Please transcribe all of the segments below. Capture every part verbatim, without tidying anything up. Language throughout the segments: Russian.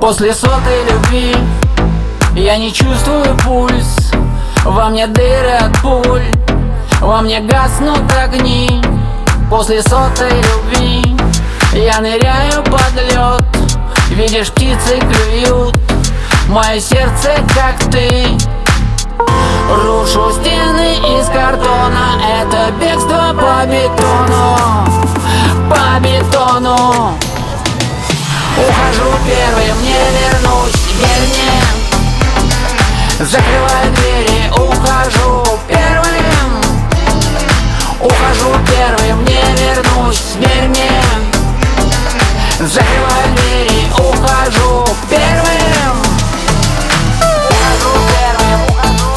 После сотой любви я не чувствую пульс. Во мне дыры от пуль, во мне гаснут огни. После сотой любви я ныряю под лед. Видишь, птицы клюют мое сердце, как ты. Рушу стены из картона, это бегство по бетону, по бетону. Ухожу первым, не вернусь, верь мне. Закрываю двери, ухожу первым. Ухожу первым, не вернусь, верь мне. Закрываю двери, ухожу первым. Ухожу первым, ухожу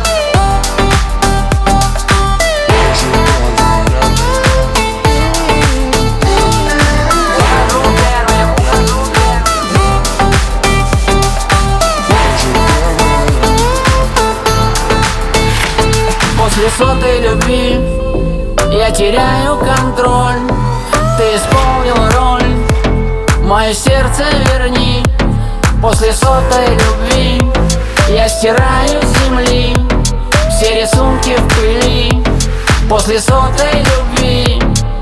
первым. Ухожу первым. После сотой любви я теряю контроль. Ты исполнил роль, мое сердце верни. После сотой любви я стираю с земли все рисунки в пыли. После сотой любви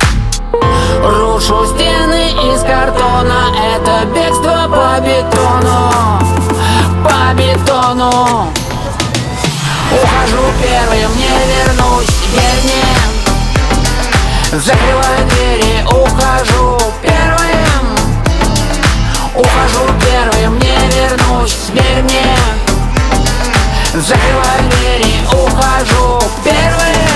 рушу стены из картона, это бегство по бетону, по бетону. Ухожу первым, не вернусь, верь мне. Закрываю двери, ухожу первым. Ухожу первым, не вернусь, верь мне. Закрываю двери, ухожу первым.